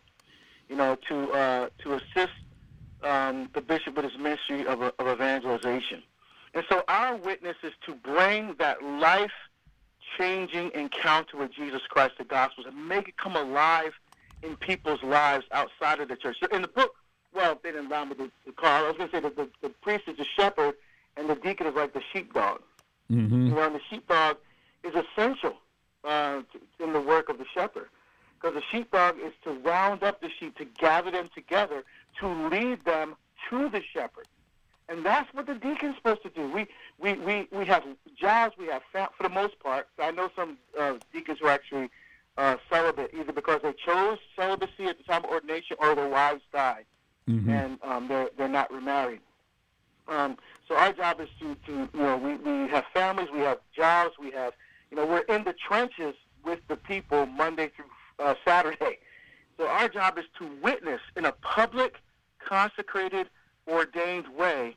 to assist the bishop with his ministry of evangelization. And so our witness is to bring that life-changing encounter with Jesus Christ, the Gospels, and make it come alive in people's lives outside of the church. So in the book, well, they didn't allow me to call. I was going to say that the priest is the shepherd, and the deacon is like the sheepdog. And the sheepdog is essential in the work of the shepherd, because the sheepdog is to round up the sheep, to gather them together, to lead them to the shepherd. And that's what the deacon's supposed to do. We have jobs, we have for the most part. I know some deacons who are actually celibate, either because they chose celibacy at the time of ordination or their wives died, and they're not remarried. So our job is to we have families, we have jobs, we have, we're in the trenches with the people Monday through Saturday. So our job is to witness in a public, consecrated, ordained way.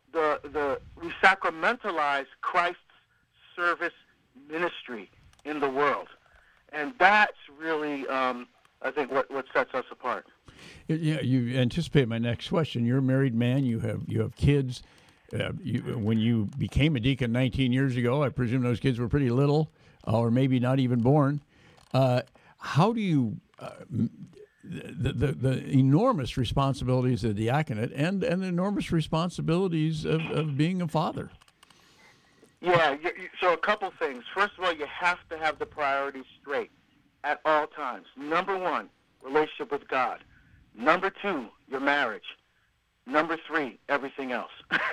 We sacramentalize Christ's service ministry in the world, and that's really, I think, what sets us apart. Yeah, you anticipate my next question. You're a married man. You have kids. When you became a deacon 19 years ago, I presume those kids were pretty little, or maybe not even born. How do you the enormous responsibilities of the diaconate and the enormous responsibilities of being a father? Yeah, so a couple things. First of all, you have to have the priorities straight at all times. Number 1, relationship with God. Number 2, your marriage. Number 3, everything else.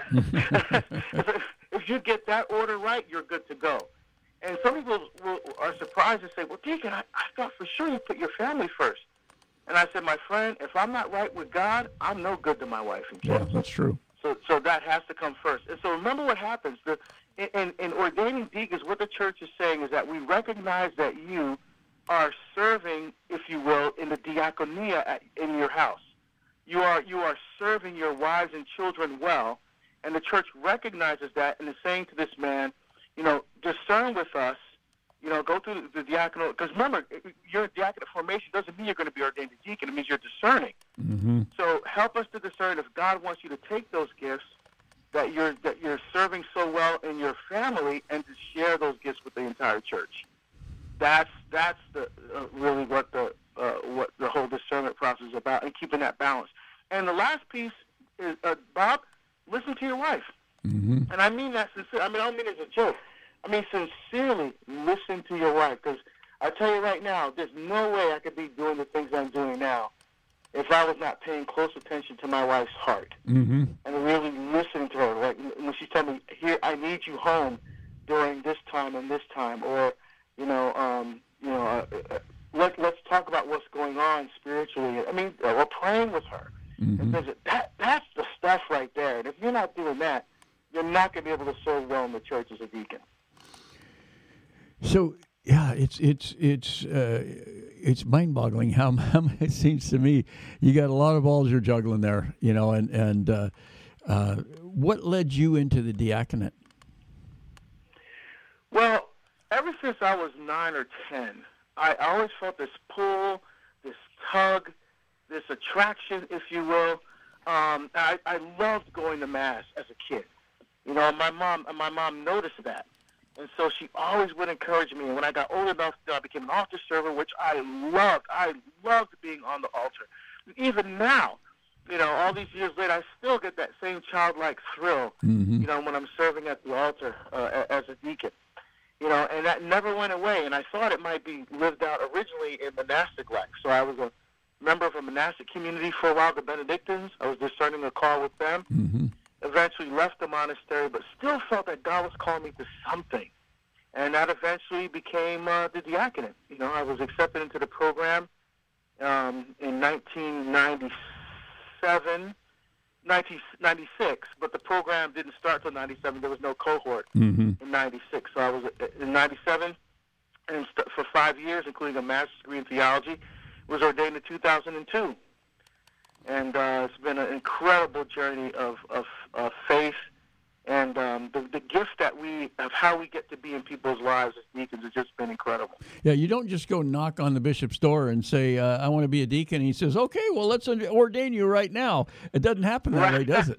If you get that order right, you're good to go. And some people are surprised and say, well, Deacon, I thought for sure you put your family first. And I said, my friend, if I'm not right with God, I'm no good to my wife and kids. Yeah, that's true. So that has to come first. And so remember what happens. In ordaining deacons, what the church is saying is that we recognize that you are serving, if you will, in the diaconia in your house. You are serving your wives and children well, and the church recognizes that and is saying to this man, discern with us, go through the diaconal, because remember, your diaconate formation doesn't mean you're going to be ordained a deacon. It means you're discerning. So help us to discern if God wants you to take those gifts that you're serving so well in your family and to share those gifts with the entire church. That's the really what the whole discernment process is about, and keeping that balance. And the last piece is, Bob, listen to your wife. And I mean that sincerely. I mean, I don't mean it as a joke. I mean, sincerely listen to your wife, because I tell you right now, there's no way I could be doing the things I'm doing now if I was not paying close attention to my wife's heart and really listening to her. Like when she's telling me, "Here, I need you home during this time and this time," or let's talk about what's going on spiritually. I mean, we're praying with her. And that's the stuff right there. And if you're not doing that, you're not going to be able to serve well in the church as a deacon. So yeah, it's mind-boggling how it seems to me you got a lot of balls you're juggling there, and what led you into the diaconate? Well, ever since I was 9 or 10, I always felt this pull, this tug, this attraction, if you will. I loved going to Mass as a kid. My mom noticed that. And so she always would encourage me. And when I got old enough, I became an altar server, which I loved. I loved being on the altar. Even now, all these years later, I still get that same childlike thrill, when I'm serving at the altar as a deacon. And that never went away. And I thought it might be lived out originally in monastic life. So I was a member of a monastic community for a while, the Benedictines. I was discerning a call with them. Mm-hmm. Eventually left the monastery, but still felt that God was calling me to something. And that eventually became the diaconate. I was accepted into the program in 1996, but the program didn't start till 97. There was no cohort in 96. So I was in 97, and for 5 years, including a master's degree in theology, was ordained in 2002. And it's been an incredible journey of faith, and the gift that of how we get to be in people's lives as deacons has just been incredible. Yeah, you don't just go knock on the bishop's door and say, I want to be a deacon. And he says, okay, well, let's ordain you right now. It doesn't happen that way, does it?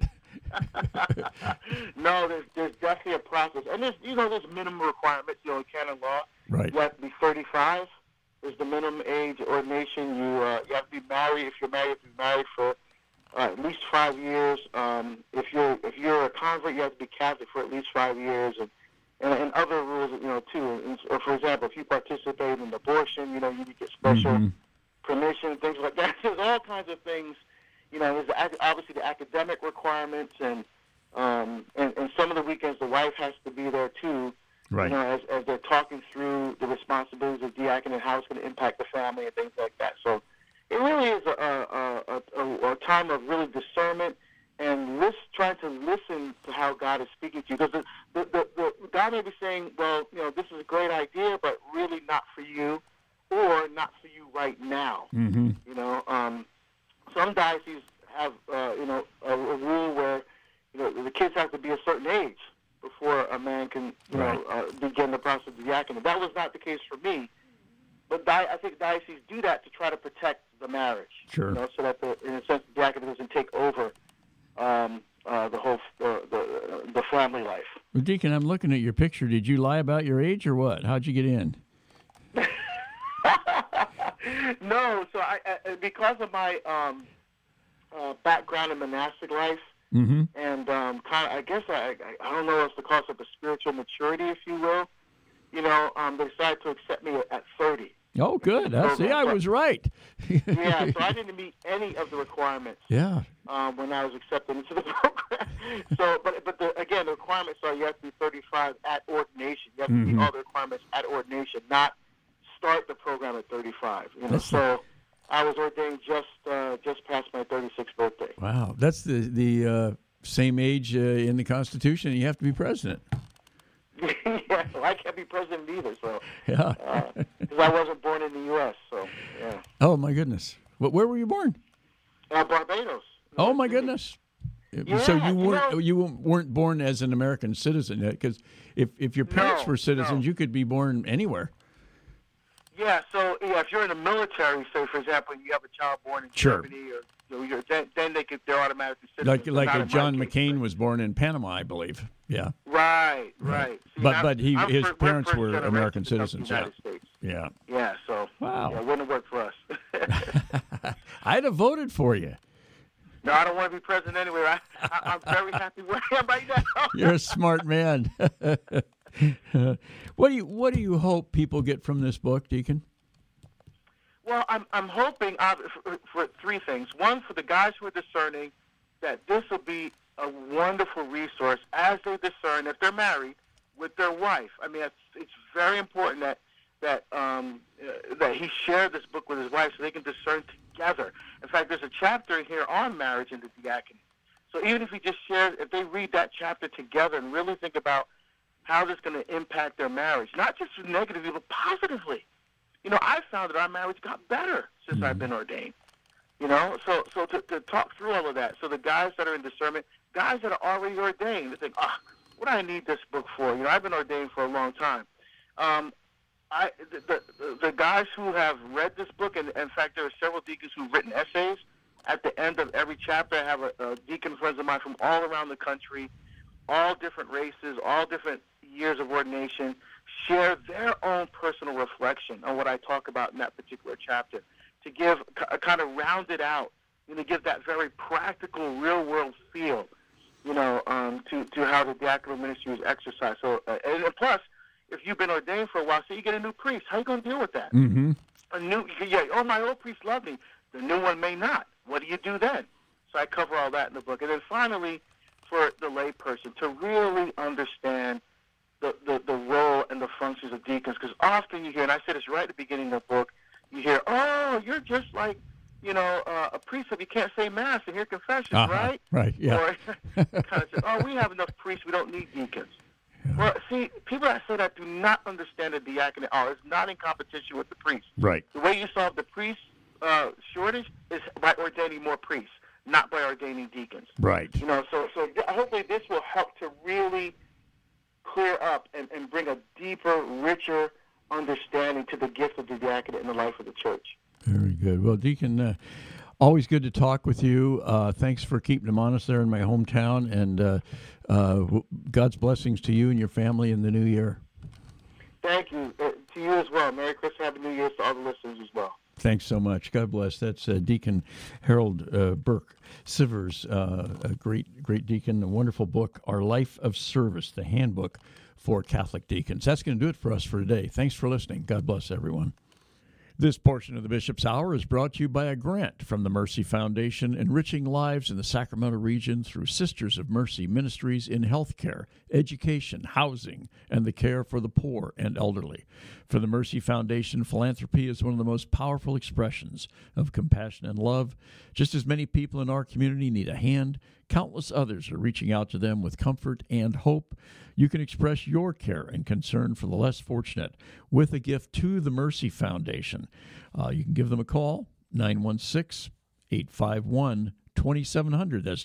No, there's definitely a process. And there's minimum requirements, in canon law. Right. You have to be 35 is the minimum age ordination. You have to be married. If you're married, you have to be married for at least 5 years. If you're a convert, you have to be Catholic for at least 5 years, and other rules, too. And, for example, if you participate in abortion, you need to get special permission, things like that. There's all kinds of things. There's obviously the academic requirements, and some of the weekends the wife has to be there too. Right. As they're talking through the responsibilities of diaconate and how it's going to impact the family and things like that. So it really is a time of really discernment and trying to listen to how God is speaking to you. Because the God may be saying, well, this is a great idea, but really not for you, or not for you right now. Mm-hmm. Some dioceses have, a rule where, the kids have to be a certain age before a man can, begin the process of diaconate. That was not the case for me, but I think dioceses do that to try to protect the marriage. Sure. So that, in a sense, the diaconate doesn't take over the whole the family life. Well, Deacon, I'm looking at your picture. Did you lie about your age or what? How'd you get in? No, so I because of my background in monastic life, mm-hmm. and I guess I don't know if it's because of the spiritual maturity, if you will. They decided to accept me at 30. Oh, good. See, I was right. Yeah, so I didn't meet any of the requirements. Yeah. When I was accepted into the program. So, but again, the requirements are you have to be 35 at ordination. You have to meet all the requirements at ordination, not start the program at 35. So I was ordained just past my 36th birthday. Wow, that's the same age in the Constitution. You have to be president. Yeah, well, I can't be president either. So yeah, because I wasn't born in the U.S. So yeah. Oh my goodness, where were you born? Barbados. Oh my goodness. Yeah, so you weren't born as an American citizen, because if your parents were citizens, you could be born anywhere. Yeah, so if you're in the military, say for example, you have a child born in Germany, or then they're automatically citizens. Like John McCain was born in Panama, I believe. Yeah. Right. See, but his parents were American citizens. United States. Yeah. Yeah. So wow, it wouldn't have worked for us. I'd have voted for you. No, I don't want to be president anyway. I'm very happy where I am right now. You're a smart man. What do you hope people get from this book, Deacon? Well, I'm hoping for three things. One, for the guys who are discerning, that this will be a wonderful resource as they discern if they're married with their wife. I mean, it's very important that he shared this book with his wife so they can discern together. In fact, there's a chapter in here on marriage and the diaconate. So even if if they read that chapter together and really think about how this is going to impact their marriage, not just negatively, but positively. I found that our marriage got better since I've been ordained. So to talk through all of that. So the guys that are in discernment, guys that are already ordained, they think, what do I need this book for? I've been ordained for a long time. The guys who have read this book, and in fact, there are several deacons who've written essays. At the end of every chapter, I have a deacon friends of mine from all around the country, all different races, all different years of ordination, share their own personal reflection on what I talk about in that particular chapter, to give a kind of round it out, give that very practical, real-world feel, to how the diaconal ministry is exercised. So, and plus, if you've been ordained for a while, so you get a new priest, how are you going to deal with that? Mm-hmm. My old priest loved me. The new one may not. What do you do then? So I cover all that in the book. And then finally, for the lay person to really understand the role and the functions of deacons, because often you hear, and I said this right at the beginning of the book, you hear, oh, you're just like, a priest if you can't say Mass and hear confessions, right? Right, yeah. Or kind of say, oh, we have enough priests, we don't need deacons. Yeah. Well, see, people that say that do not understand the diaconate. It's not in competition with the priest. Right. The way you solve the priest shortage is by ordaining more priests, not by ordaining deacons. Right. So hopefully this will help to really clear up and bring a deeper, richer understanding to the gift of the diaconate in the life of the church. Very good. Well, Deacon, always good to talk with you. Thanks for keeping them honest there in my hometown, and God's blessings to you and your family in the new year. Thank you. To you as well. Merry Christmas, Happy New Year to all the listeners as well. Thanks so much. God bless. That's Deacon Harold Burke Sivers, a great deacon, a wonderful book, Our Life of Service, the handbook for Catholic deacons. That's going to do it for us for today. Thanks for listening. God bless everyone. This portion of the Bishop's Hour is brought to you by a grant from the Mercy Foundation, enriching lives in the Sacramento region through Sisters of Mercy ministries in healthcare, education, housing, and the care for the poor and elderly. For the Mercy Foundation, philanthropy is one of the most powerful expressions of compassion and love. Just as many people in our community need a hand, countless others are reaching out to them with comfort and hope. You can express your care and concern for the less fortunate with a gift to the Mercy Foundation. You can give them a call, 916-851-2700. That's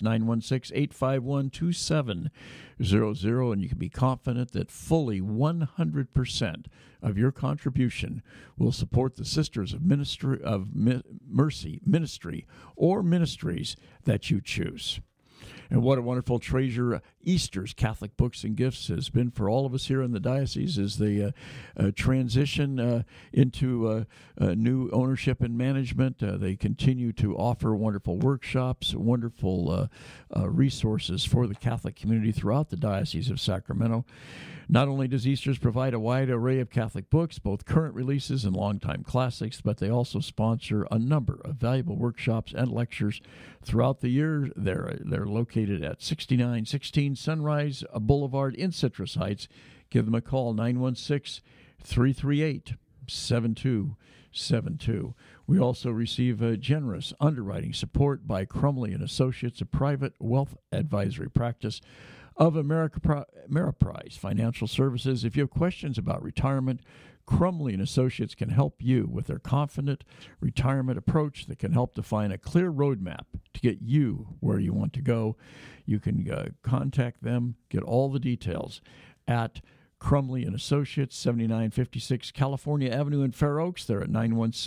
916-851-2700. And you can be confident that fully 100% of your contribution will support the Sisters of Mercy ministry or ministries that you choose. And what a wonderful treasure Easter's Catholic Books and Gifts has been for all of us here in the diocese as they transition into new ownership and management. They continue to offer wonderful workshops, wonderful resources for the Catholic community throughout the Diocese of Sacramento. Not only does Easter's provide a wide array of Catholic books, both current releases and longtime classics, but they also sponsor a number of valuable workshops and lectures throughout the year. They're located at 6916 Sunrise Boulevard in Citrus Heights. Give them a call, 916-338-7272. We also receive generous underwriting support by Crumley & Associates, a private wealth advisory practice of Ameriprise Financial Services. If you have questions about retirement, Crumley & Associates can help you with their confident retirement approach that can help define a clear roadmap to get you where you want to go. You can contact them, get all the details at Crumley & Associates, 7956 California Avenue in Fair Oaks. They're at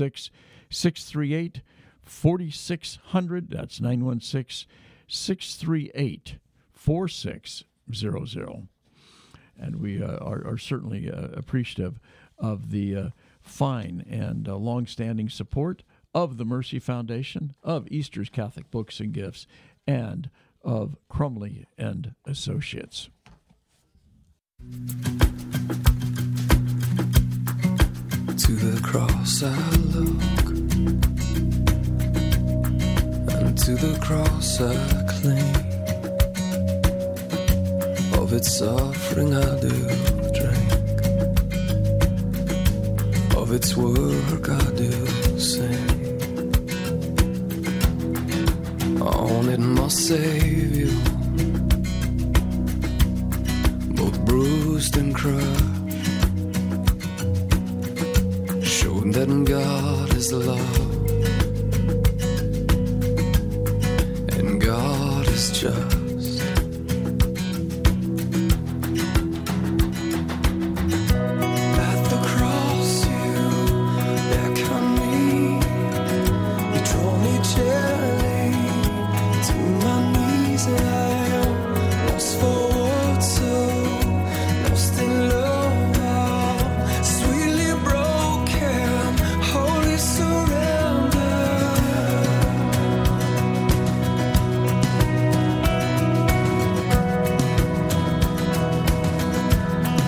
916-638-4600. That's 916-638-4600. And we are certainly appreciative of the fine and long-standing support of the Mercy Foundation, of Easter's Catholic Books and Gifts, and of Crumley and Associates. To the cross I look, and to the cross I cling. Of its suffering I do drink, of its work I do sing. On it my Savior, both bruised and crushed, showed that God is love and God is just.